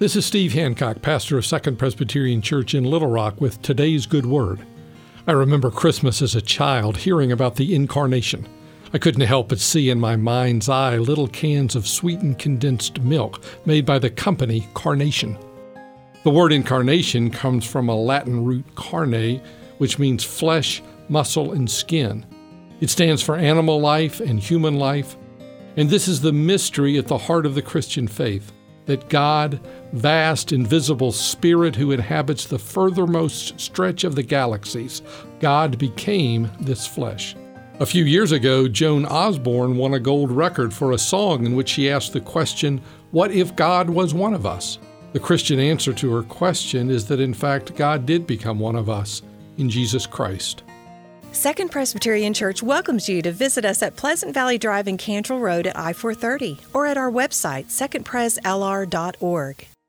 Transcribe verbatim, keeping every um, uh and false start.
This is Steve Hancock, pastor of Second Presbyterian Church in Little Rock, with today's good word. I remember Christmas as a child hearing about the Incarnation. I couldn't help but see in my mind's eye little cans of sweetened condensed milk made by the company Carnation. The word incarnation comes from a Latin root carne, which means flesh, muscle, and skin. It stands for animal life and human life, and this is the mystery at the heart of the Christian faith, that God, vast, invisible Spirit who inhabits the furthermost stretch of the galaxies, God became this flesh. A few years ago, Joan Osborne won a gold record for a song in which she asked the question, "What if God was one of us?" The Christian answer to her question is that in fact God did become one of us in Jesus Christ. Second Presbyterian Church welcomes you to visit us at Pleasant Valley Drive and Cantrell Road at I four thirty or at our website, second pres l r dot org.